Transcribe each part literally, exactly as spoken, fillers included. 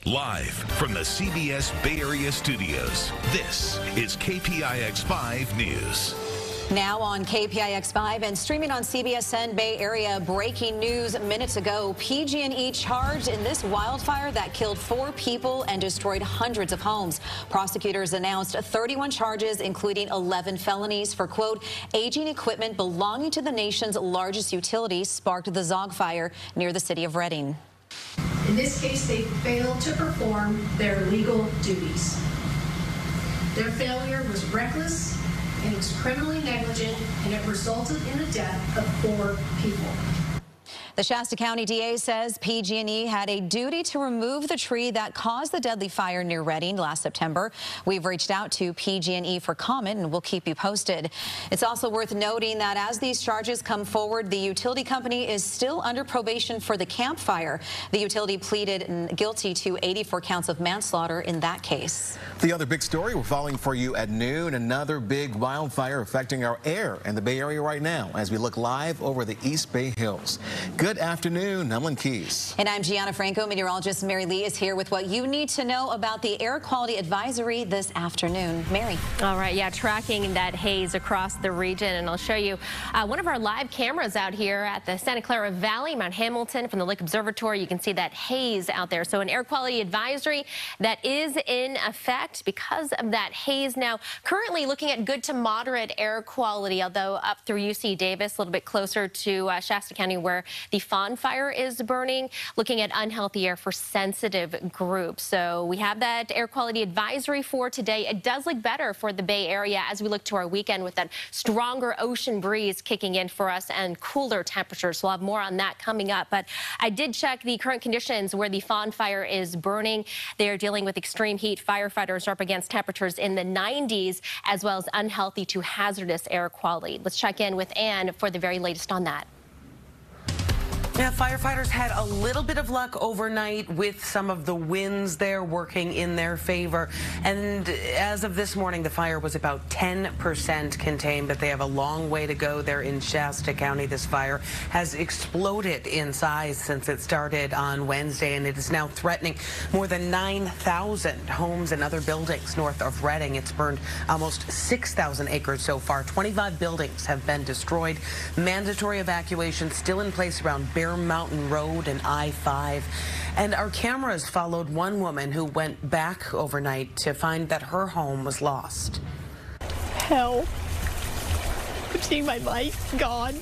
Live from the C B S Bay Area studios, this is K P I X five News. Now on K P I X five and streaming on C B S N Bay Area, breaking news minutes ago. P G and E charged in this wildfire that killed four people and destroyed hundreds of homes. Prosecutors announced thirty-one charges, including eleven felonies for, quote, aging equipment belonging to the nation's largest utility sparked the Zogg fire near the city of Redding. In this case, they failed to perform their legal duties. Their failure was reckless, and it was criminally negligent, and it resulted in the death of four people. The Shasta County D A says P G and E had a duty to remove the tree that caused the deadly fire near Redding last September. We've reached out to P G and E for comment, and we'll keep you posted. It's also worth noting that as these charges come forward, the utility company is still under probation for the Camp Fire. The utility pleaded guilty to eighty-four counts of manslaughter in that case. The other big story we're following for you at noon, another big wildfire affecting our air in the Bay Area right now as we look live over the East Bay Hills. Good afternoon, Ellen Keyes. And I'm Gianna Franco. Meteorologist Mary Lee is here with what you need to know about the air quality advisory this afternoon. Mary. All right, yeah, tracking that haze across the region, and I'll show you uh, one of our live cameras out here at the Santa Clara Valley, Mount Hamilton, from the Lake Observatory. You can see that haze out there. So an air quality advisory that is in effect because of that haze. Now, currently looking at good to moderate air quality, although up through U C Davis, a little bit closer to uh, Shasta County, where the Fawn fire is burning, looking at unhealthy air for sensitive groups. So we have that air quality advisory for today. It does look better for the Bay Area as we look to our weekend with that stronger ocean breeze kicking in for us and cooler temperatures. We'll have more on that coming up. But I did check the current conditions where the Fawn fire is burning. They are dealing with extreme heat. Firefighters are up against temperatures in the nineties, as well as unhealthy to hazardous air quality. Let's check in with Ann for the very latest on that. Yeah, firefighters had a little bit of luck overnight with some of the winds there working in their favor. And as of this morning, the fire was about ten percent contained, but they have a long way to go there in Shasta County. This fire has exploded in size since it started on Wednesday, and it is now threatening more than nine thousand homes and other buildings north of Redding. It's burned almost six thousand acres so far. twenty-five buildings have been destroyed. Mandatory evacuation still in place around Bear Mountain Road and I five. And our cameras followed one woman who went back overnight to find that her home was lost. Hell. I'm seeing my life gone.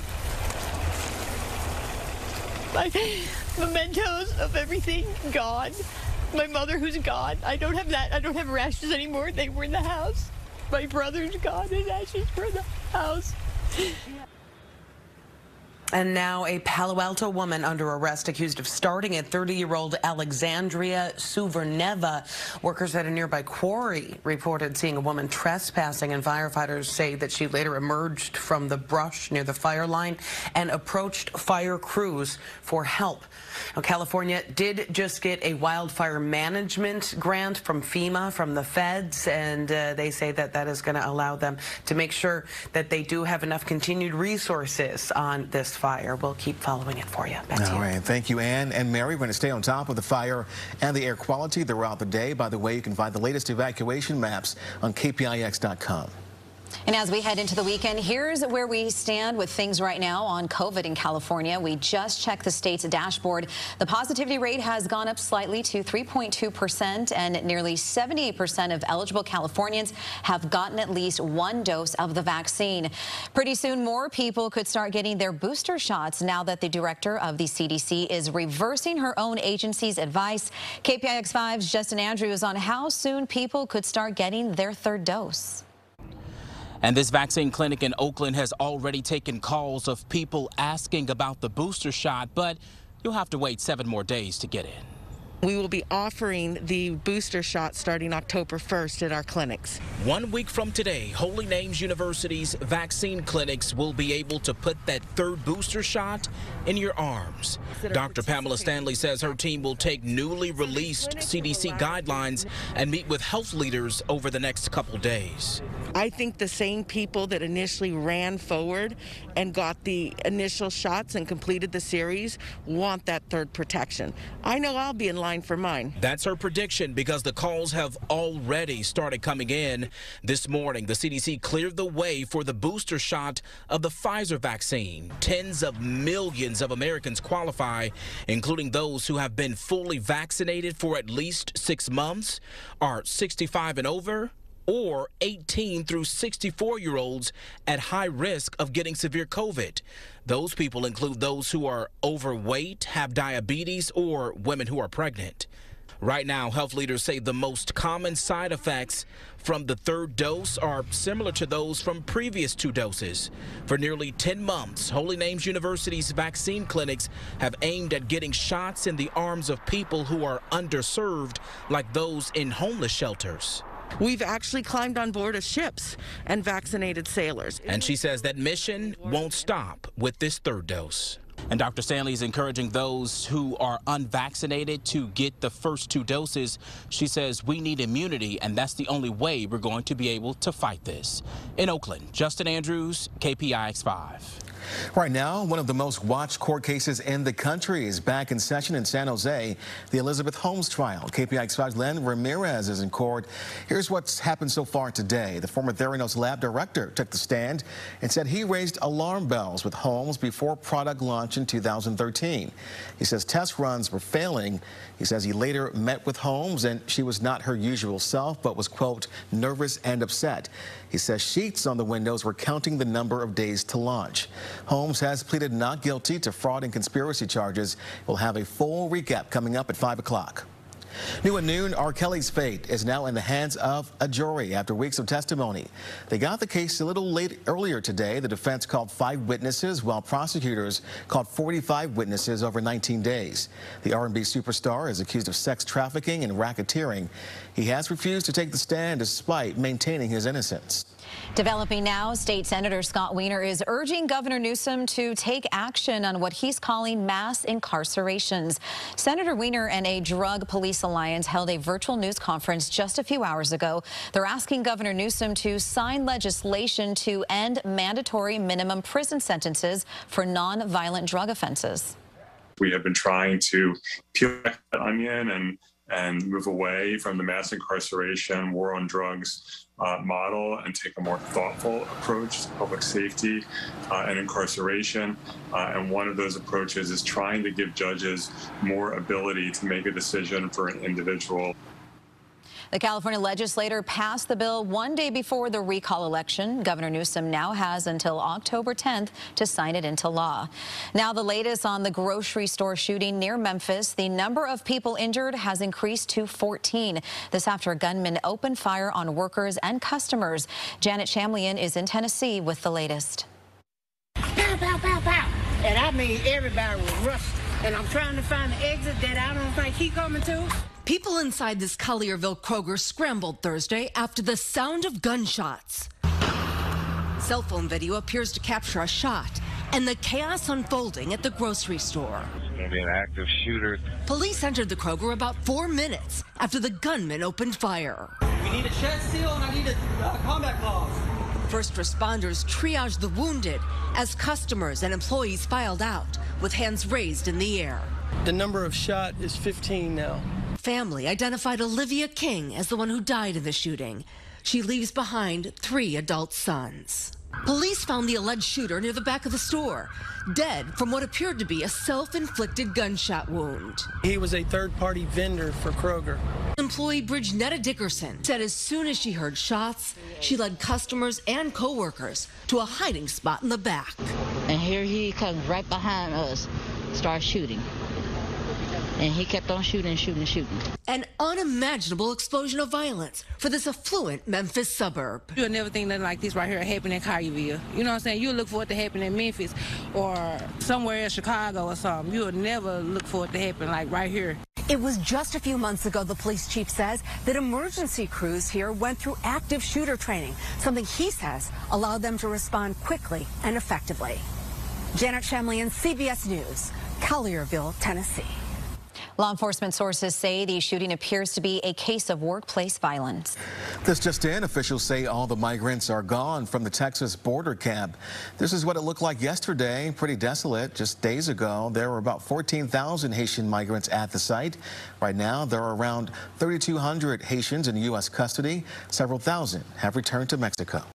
My mementos of everything gone. My mother who's gone. I don't have that. I don't have her ashes anymore. They were in the house. My brother's gone. His ashes were in the house. And now a Palo Alto woman under arrest accused of starting at thirty-year-old Alexandria Suverneva. Workers at a nearby quarry reported seeing a woman trespassing, and firefighters say that she later emerged from the brush near the fire line and approached fire crews for help. Now, California did just get a wildfire management grant from FEMA, from the feds, and uh, they say that that is going to allow them to make sure that they do have enough continued resources on this fire. We'll keep following it for you. Back to you. All right. Thank you, Ann and Mary. We're going to stay on top of the fire and the air quality throughout the day. By the way, you can find the latest evacuation maps on K P I X dot com. And as we head into the weekend, here's where we stand with things right now on COVID in California. We just checked the state's dashboard. The positivity rate has gone up slightly to three point two percent, and nearly seventy-eight percent of eligible Californians have gotten at least one dose of the vaccine. Pretty soon, more people could start getting their booster shots now that the director of the C D C is reversing her own agency's advice. K P I X five's Justin Andrews on how soon people could start getting their third dose. And this vaccine clinic in Oakland has already taken calls of people asking about the booster shot, but you'll have to wait seven more days to get in. We will be offering the booster shot starting October first at our clinics. One week from today, Holy Names University's vaccine clinics will be able to put that third booster shot in your arms. Doctor Pamela Stanley says her team will take newly released C D C guidelines and meet with health leaders over the next couple days. I think the same people that initially ran forward and got the initial shots and completed the series want that third protection. I know I'll be in line for mine. That's her prediction because the calls have already started coming in. This morning, the C D C cleared the way for the booster shot of the Pfizer vaccine. Tens of millions of Americans qualify, including those who have been fully vaccinated for at least six months, are sixty-five and over, or eighteen through sixty-four year olds at high risk of getting severe COVID. Those people include those who are overweight, have diabetes, or women who are pregnant. Right now, health leaders say the most common side effects from the third dose are similar to those from previous two doses. For nearly ten months, Holy Names University's vaccine clinics have aimed at getting shots in the arms of people who are underserved, like those in homeless shelters. We've actually climbed on board of ships and vaccinated sailors. And she says that mission won't stop with this third dose. And Doctor Stanley is encouraging those who are unvaccinated to get the first two doses. She says we need immunity, and that's the only way we're going to be able to fight this. In Oakland, Justin Andrews, K P I X five. Right now, one of the most watched court cases in the country is back in session in San Jose, the Elizabeth Holmes trial. K P I X five's Len Ramirez is in court. Here's what's happened so far today. The former Theranos lab director took the stand and said he raised alarm bells with Holmes before product launch in two thousand thirteen. He says test runs were failing. He says he later met with Holmes and she was not her usual self, but was, quote, nervous and upset. He says sheets on the windows were counting the number of days to launch. Holmes has pleaded not guilty to fraud and conspiracy charges. We'll have a full recap coming up at five o'clock. New at noon, R. Kelly's fate is now in the hands of a jury after weeks of testimony. They got the case a little late earlier today. The defense called five witnesses, while prosecutors called forty-five witnesses over nineteen days. The R and B superstar is accused of sex trafficking and racketeering. He has refused to take the stand despite maintaining his innocence. Developing now, State Senator Scott Wiener is urging Governor Newsom to take action on what he's calling mass incarcerations. Senator Wiener and a drug police alliance held a virtual news conference just a few hours ago. They're asking Governor Newsom to sign legislation to end mandatory minimum prison sentences for non-violent drug offenses. We have been trying to peel back the onion and and move away from the mass incarceration, war on drugs uh, model and take a more thoughtful approach to public safety uh, and incarceration. Uh, and one of those approaches is trying to give judges more ability to make a decision for an individual. The California legislature passed the bill one day before the recall election. Governor Newsom now has until October tenth to sign it into law. Now the latest on the grocery store shooting near Memphis. The number of people injured has increased to fourteen. This after a gunman opened fire on workers and customers. Janet Shamlian is in Tennessee with the latest. Pow, pow, pow, pow. And I mean, everybody was rushing. And I'm trying to find the exit that I don't think he coming to. People inside this Collierville Kroger scrambled Thursday after the sound of gunshots. Cell phone video appears to capture a shot and the chaos unfolding at the grocery store. Maybe an active shooter. Police entered the Kroger about four minutes after the gunman opened fire. We need a chest seal and I need a uh, combat clause. First responders triaged the wounded as customers and employees filed out with hands raised in the air. The number of shot is fifteen now. Family identified Olivia King as the one who died in the shooting. She leaves behind three adult sons. Police found the alleged shooter near the back of the store, dead from what appeared to be a self-inflicted gunshot wound. He was a third-party vendor for Kroger. Employee Bridgenetta Dickerson said as soon as she heard shots, she led customers and co-workers to a hiding spot in the back. And here he comes right behind us, starts shooting. And he kept on shooting, shooting, shooting. An unimaginable explosion of violence for this affluent Memphis suburb. You'll never think nothing like this right here happen in Collierville. You know what I'm saying? You'll look for it to happen in Memphis or somewhere in Chicago or something. You'll never look for it to happen like right here. It was just a few months ago, the police chief says, that emergency crews here went through active shooter training, something he says allowed them to respond quickly and effectively. Janet Shamlian, C B S News, Collierville, Tennessee. Law enforcement sources say the shooting appears to be a case of workplace violence. This just in, officials say all the migrants are gone from the Texas border camp. This is what it looked like yesterday. Pretty desolate. Just days ago, there were about fourteen thousand Haitian migrants at the site. Right now, there are around thirty-two hundred Haitians in U S custody. Several thousand have returned to Mexico.